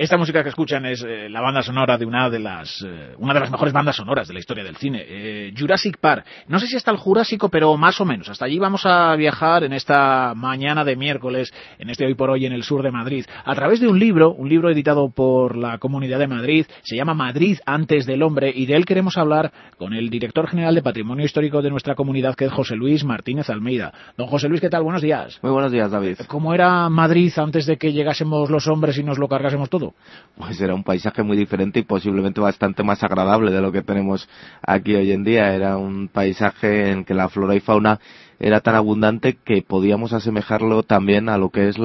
Esta música que escuchan es la banda sonora de una de las mejores bandas sonoras de la historia del cine, Jurassic Park. No sé si hasta el Jurásico, pero más o menos. Hasta allí vamos a viajar en esta mañana de miércoles, en este Hoy por Hoy en el sur de Madrid, a través de un libro editado por la Comunidad de Madrid. Se llama Madrid antes del hombre, y de él queremos hablar con el director general de Patrimonio Histórico de nuestra comunidad, que es José Luis Martínez Almeida. Don José Luis, ¿qué tal? Buenos días. Muy buenos días, David. ¿Cómo era Madrid antes de que llegásemos los hombres y nos lo cargásemos todo? Pues era un paisaje muy diferente y posiblemente bastante más agradable de lo que tenemos aquí hoy en día. Era un paisaje en que la flora y fauna era tan abundante que podíamos asemejarlo también a lo que es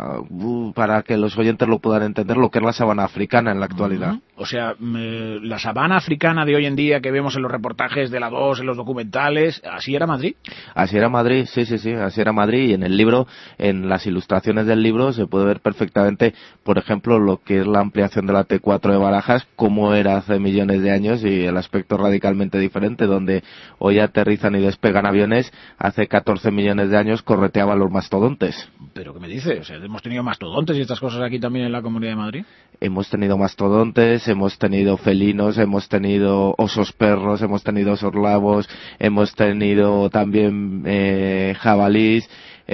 para que los oyentes lo puedan entender, lo que es la sabana africana en la actualidad. O sea, la sabana africana de hoy en día que vemos en los reportajes de la 2, en los documentales, ¿así era Madrid? Así era Madrid, sí, así era Madrid, y en el libro, en las ilustraciones del libro, se puede ver perfectamente, por ejemplo, lo que es la ampliación de la T4 de Barajas, cómo era hace millones de años, y el aspecto radicalmente diferente, donde hoy aterrizan y despegan aviones, hace 14 millones de años correteaban los mastodontes. ¿Pero qué me dice? O sea, ¿hemos tenido mastodontes y estas cosas aquí también en la Comunidad de Madrid? Hemos tenido mastodontes, hemos tenido felinos, hemos tenido osos perros, hemos tenido osos labos, hemos tenido también jabalís,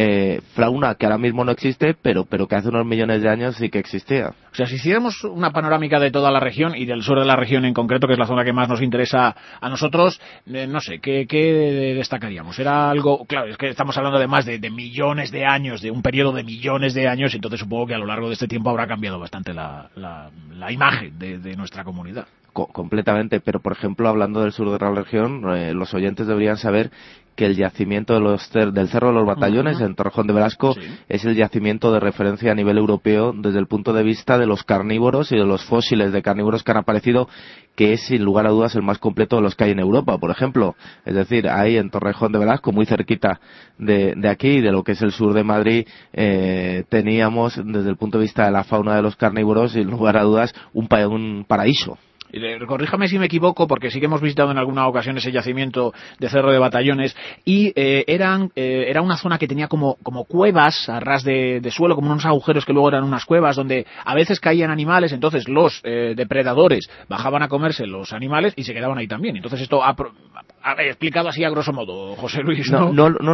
fauna que ahora mismo no existe, pero que hace unos millones de años sí que existía. O sea, si hiciéramos una panorámica de toda la región y del sur de la región en concreto, que es la zona que más nos interesa a nosotros, no sé, ¿qué destacaríamos? Era algo, claro, es que estamos hablando de más de millones de años, de un periodo de millones de años, entonces supongo que a lo largo de este tiempo habrá cambiado bastante la imagen de nuestra comunidad. Completamente, pero por ejemplo, hablando del sur de la región, los oyentes deberían saber que el yacimiento del Cerro de los Batallones, en Torrejón de Velasco, sí, es el yacimiento de referencia a nivel europeo desde el punto de vista de los carnívoros y de los fósiles de carnívoros que han aparecido, que es sin lugar a dudas el más completo de los que hay en Europa, por ejemplo. Es decir, ahí en Torrejón de Velasco, muy cerquita de aquí, de lo que es el sur de Madrid, teníamos desde el punto de vista de la fauna de los carnívoros, sin lugar a dudas, un paraíso. Corríjame si me equivoco, porque sí que hemos visitado en alguna ocasión ese yacimiento de Cerro de Batallones, y era una zona que tenía como cuevas a ras de suelo, como unos agujeros que luego eran unas cuevas donde a veces caían animales. Entonces los depredadores bajaban a comerse los animales y se quedaban ahí también. Entonces esto explicado así a grosso modo, José Luis, ¿no?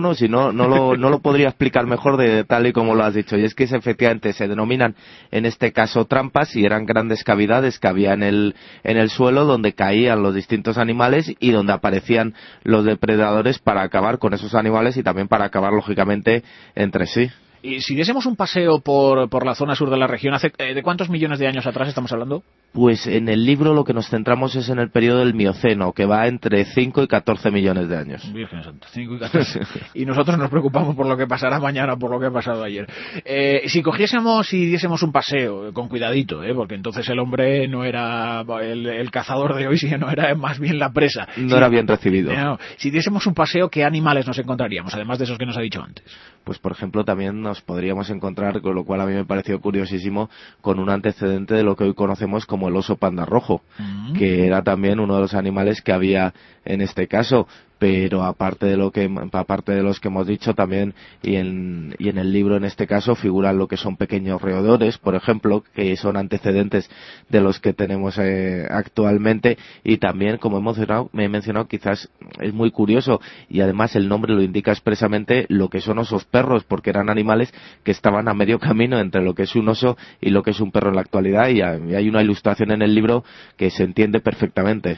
No lo podría explicar mejor de tal y como lo has dicho, y es que efectivamente se denominan en este caso trampas, y eran grandes cavidades que había en el suelo donde caían los distintos animales y donde aparecían los depredadores para acabar con esos animales y también para acabar lógicamente entre sí. Y si diésemos un paseo por la zona sur de la región, ¿de cuántos millones de años atrás estamos hablando? Pues en el libro lo que nos centramos es en el periodo del Mioceno, que va entre 5 y 14 millones de años. Virgen Santa, 5 y 14. Y nosotros nos preocupamos por lo que pasará mañana, por lo que ha pasado ayer. Si cogiésemos y diésemos un paseo, con cuidadito, porque entonces el hombre no era el cazador de hoy, sino era más bien la presa. No era bien recibido. No, si diésemos un paseo, ¿qué animales nos encontraríamos, además de esos que nos ha dicho antes? Pues por ejemplo también nos podríamos encontrar, con lo cual a mí me pareció curiosísimo, con un antecedente de lo que hoy conocemos como el oso panda rojo, que era también uno de los animales que había en este caso. Pero aparte de los que hemos dicho también, y en el libro en este caso figuran lo que son pequeños roedores, por ejemplo, que son antecedentes de los que tenemos actualmente, y también, como me he mencionado, quizás es muy curioso, y además el nombre lo indica expresamente, lo que son osos perros, porque eran animales que estaban a medio camino entre lo que es un oso y lo que es un perro en la actualidad, y hay una ilustración en el libro que se entiende perfectamente.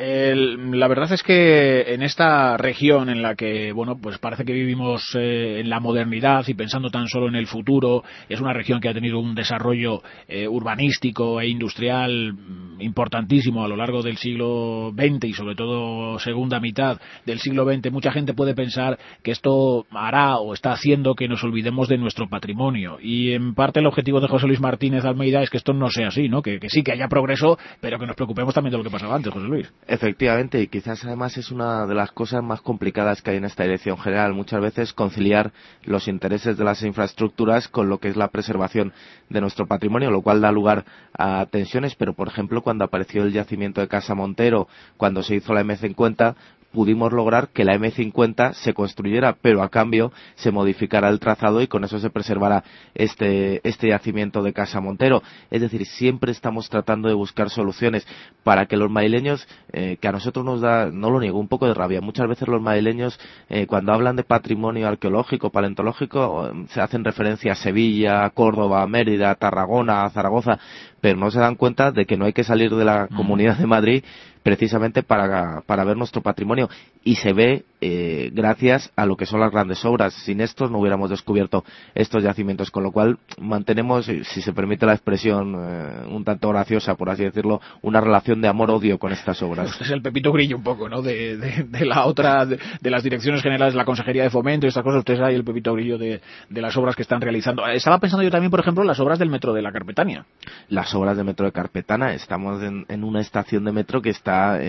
La verdad es que en esta región en la que, bueno, pues parece que vivimos en la modernidad y pensando tan solo en el futuro, es una región que ha tenido un desarrollo urbanístico e industrial importantísimo a lo largo del siglo XX y sobre todo segunda mitad del siglo XX. Mucha gente puede pensar que esto hará o está haciendo que nos olvidemos de nuestro patrimonio, y en parte el objetivo de José Luis Martínez Almeida es que esto no sea así, ¿no? Que sí, que haya progreso, pero que nos preocupemos también de lo que pasaba antes, José Luis. Efectivamente, y quizás además es una de las cosas más complicadas que hay en esta dirección general. Muchas veces conciliar los intereses de las infraestructuras con lo que es la preservación de nuestro patrimonio, lo cual da lugar a tensiones, pero por ejemplo cuando apareció el yacimiento de Casa Montero, cuando se hizo la M50, pudimos lograr que la M50 se construyera, pero a cambio se modificara el trazado y con eso se preservara este yacimiento de Casa Montero. Es decir, siempre estamos tratando de buscar soluciones para que los madrileños, que a nosotros nos da, no lo niego, un poco de rabia. Muchas veces los madrileños, cuando hablan de patrimonio arqueológico, paleontológico, se hacen referencia a Sevilla, Córdoba, Mérida, Tarragona, Zaragoza, pero no se dan cuenta de que no hay que salir de la Comunidad de Madrid precisamente para ver nuestro patrimonio, y se ve gracias a lo que son las grandes obras. Sin estos no hubiéramos descubierto estos yacimientos, con lo cual mantenemos, si se permite la expresión un tanto graciosa, por así decirlo, una relación de amor-odio con estas obras. Usted es el Pepito Grillo un poco, ¿no? De la otra, de las direcciones generales de la Consejería de Fomento y estas cosas. Usted es ahí el Pepito Grillo de las obras que están realizando. Estaba pensando yo también, por ejemplo, en las obras del metro de la Carpetania. Las obras de metro de Carpetana, estamos en una estación de metro que está no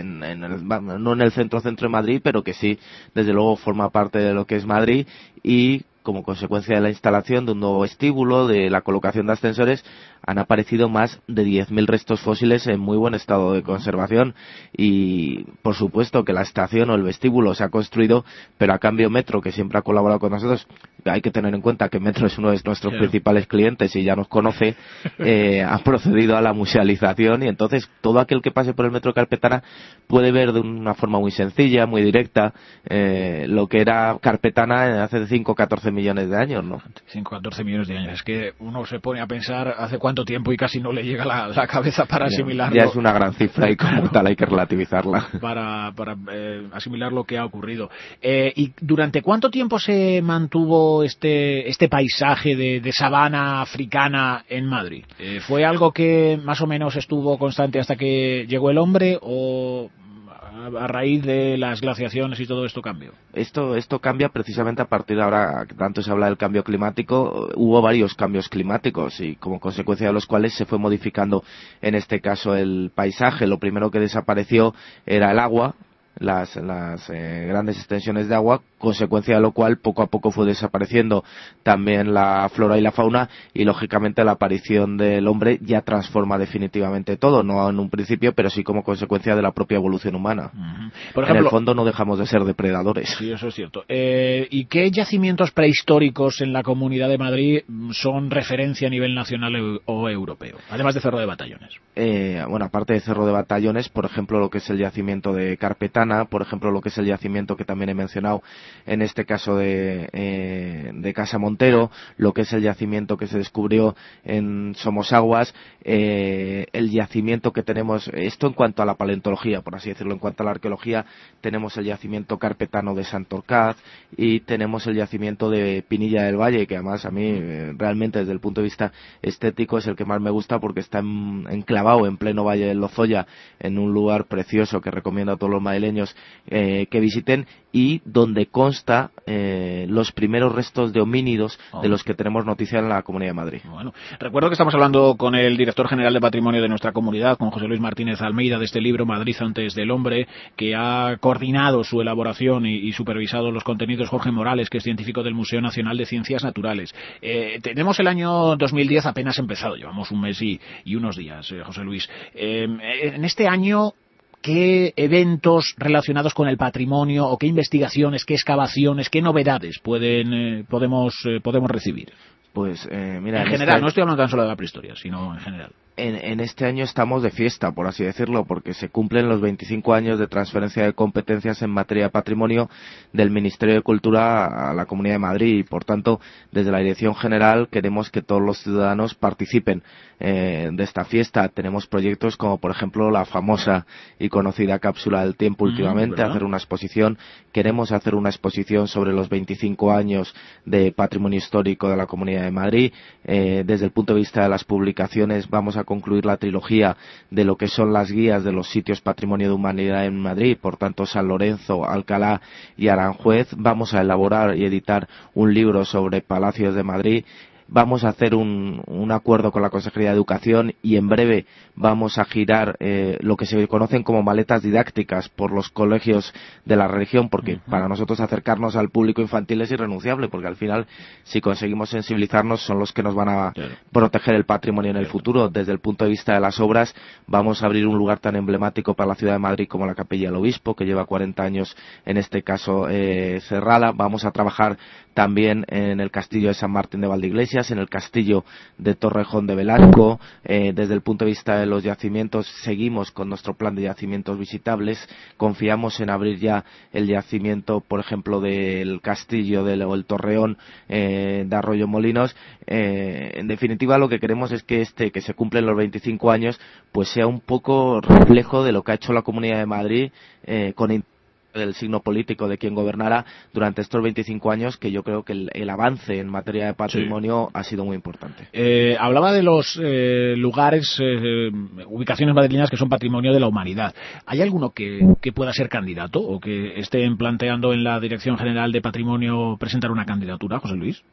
en el centro de Madrid, pero que sí, desde luego forma parte de lo que es Madrid, y como consecuencia de la instalación de un nuevo vestíbulo, de la colocación de ascensores, han aparecido más de 10.000 restos fósiles en muy buen estado de conservación. Y por supuesto que la estación o el vestíbulo se ha construido, pero a cambio Metro, que siempre ha colaborado con nosotros, hay que tener en cuenta que Metro es uno de nuestros principales clientes y ya nos conoce, ha procedido a la musealización, y entonces todo aquel que pase por el Metro Carpetana puede ver de una forma muy sencilla, muy directa, lo que era Carpetana hace 5 o 14 millones de años, ¿no? 5 o 14 millones de años. Es que uno se pone a pensar hace cuánto tiempo y casi no le llega la cabeza para asimilarlo. Ya es una gran cifra y como tal hay que relativizarla. Para asimilar lo que ha ocurrido. ¿Y durante cuánto tiempo se mantuvo este paisaje de sabana africana en Madrid? ¿Fue algo que más o menos estuvo constante hasta que llegó el hombre, o a raíz de las glaciaciones y todo esto cambió? Esto cambia precisamente a partir de ahora, que tanto se habla del cambio climático. Hubo varios cambios climáticos y como consecuencia de los cuales se fue modificando en este caso el paisaje. Lo primero que desapareció era el agua, las grandes extensiones de agua, consecuencia de lo cual poco a poco fue desapareciendo también la flora y la fauna, y lógicamente la aparición del hombre ya transforma definitivamente todo, no en un principio, pero sí como consecuencia de la propia evolución humana. Por ejemplo, en el fondo no dejamos de ser depredadores. Sí, eso es cierto. ¿Y qué yacimientos prehistóricos en la Comunidad de Madrid son referencia a nivel nacional o europeo, además de Cerro de Batallones? Bueno, aparte de Cerro de Batallones, por ejemplo, lo que es el yacimiento de Carpetana, por ejemplo, lo que es el yacimiento que también he mencionado, en este caso de Casa Montero, lo que es el yacimiento que se descubrió en Somosaguas, el yacimiento que tenemos, esto en cuanto a la paleontología, por así decirlo. En cuanto a la arqueología, tenemos el yacimiento carpetano de Santorcaz y tenemos el yacimiento de Pinilla del Valle, que además a mí realmente desde el punto de vista estético es el que más me gusta, porque está enclavado en pleno Valle del Lozoya, en un lugar precioso que recomiendo a todos los madrileños que visiten, y donde consta los primeros restos de homínidos de los que tenemos noticia en la Comunidad de Madrid. Bueno, recuerdo que estamos hablando con el director general de Patrimonio de nuestra comunidad, con José Luis Martínez Almeida, de este libro Madrid antes del hombre, que ha coordinado su elaboración y supervisado los contenidos Jorge Morales, que es científico del Museo Nacional de Ciencias Naturales. Tenemos el año 2010 apenas empezado, llevamos un mes y unos días, José Luis. En este año, ¿qué eventos relacionados con el patrimonio, o qué investigaciones, qué excavaciones, qué novedades podemos recibir? Pues mira, en general, no estoy hablando tan solo de la prehistoria, sino en general. En este año estamos de fiesta, por así decirlo, porque se cumplen los 25 años de transferencia de competencias en materia de patrimonio del Ministerio de Cultura a la Comunidad de Madrid, y por tanto, desde la Dirección General queremos que todos los ciudadanos participen de esta fiesta. Tenemos proyectos como, por ejemplo, la famosa y conocida cápsula del tiempo últimamente, hacer una exposición. Queremos hacer una exposición sobre los 25 años de patrimonio histórico de la Comunidad de Madrid. Desde el punto de vista de las publicaciones, vamos a concluir la trilogía de lo que son las guías de los sitios Patrimonio de Humanidad en Madrid, por tanto San Lorenzo, Alcalá y Aranjuez. Vamos a elaborar y editar un libro sobre palacios de Madrid. vamos a hacer un acuerdo con la Consejería de Educación y en breve vamos a girar lo que se conocen como maletas didácticas por los colegios de la región, porque para nosotros acercarnos al público infantil es irrenunciable, porque al final si conseguimos sensibilizarnos son los que nos van a proteger el patrimonio en el futuro. Desde el punto de vista de las obras, vamos a abrir un lugar tan emblemático para la ciudad de Madrid como la Capilla del Obispo, que lleva 40 años en este caso cerrada. Vamos a trabajar también en el castillo de San Martín de Valdeiglesias, en el castillo de Torrejón de Velasco. Desde el punto de vista de los yacimientos, seguimos con nuestro plan de yacimientos visitables. Confiamos en abrir ya el yacimiento, por ejemplo, del castillo o el torreón de Arroyo Molinos. En definitiva, lo que queremos es que que se cumplen los 25 años, pues sea un poco reflejo de lo que ha hecho la Comunidad de Madrid con del signo político de quien gobernara durante estos 25 años, que yo creo que el avance en materia de patrimonio ha sido muy importante. Hablaba de los lugares, ubicaciones madrileñas que son patrimonio de la humanidad. ¿Hay alguno que pueda ser candidato o que estén planteando en la Dirección General de Patrimonio presentar una candidatura, José Luis?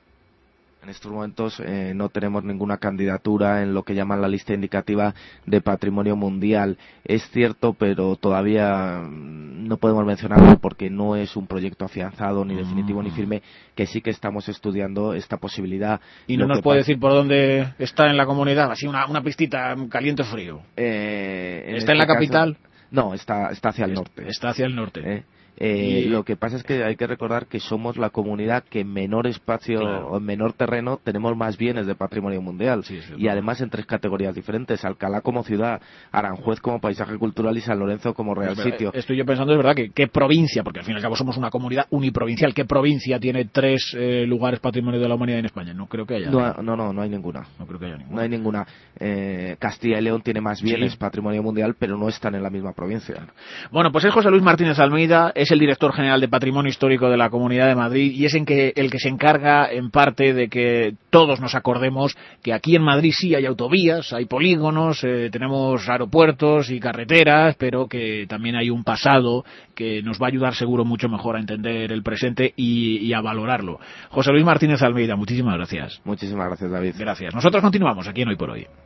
En estos momentos no tenemos ninguna candidatura en lo que llaman la lista indicativa de patrimonio mundial. Es cierto, pero todavía no podemos mencionarlo porque no es un proyecto afianzado, ni definitivo, ni firme, que sí que estamos estudiando esta posibilidad. ¿Y no nos puede decir por dónde está en la comunidad? Así una pistita caliente o frío. ¿Está en la capital? No, está hacia el norte. Está hacia el norte. Lo que pasa es que hay que recordar que somos la comunidad que en menor espacio o en menor terreno tenemos más bienes de patrimonio mundial, y además en 3 categorías diferentes: Alcalá como ciudad, Aranjuez como paisaje cultural y San Lorenzo como real sitio. Estoy yo pensando, es verdad, que qué provincia, porque al fin y al cabo somos una comunidad uniprovincial, ¿qué provincia tiene 3 lugares patrimonio de la humanidad en España? No creo que haya. No hay ninguna. No creo que haya ninguna. No hay ninguna. Castilla y León tiene más bienes patrimonio mundial, pero no están en la misma provincia. Bueno, pues es José Luis Martínez Almeida, es el director general de Patrimonio Histórico de la Comunidad de Madrid y es el que se encarga en parte de que todos nos acordemos que aquí en Madrid sí hay autovías, hay polígonos, tenemos aeropuertos y carreteras, pero que también hay un pasado que nos va a ayudar seguro mucho mejor a entender el presente y a valorarlo. José Luis Martínez Almeida, muchísimas gracias. Muchísimas gracias, David. Gracias. Nosotros continuamos aquí en Hoy por Hoy.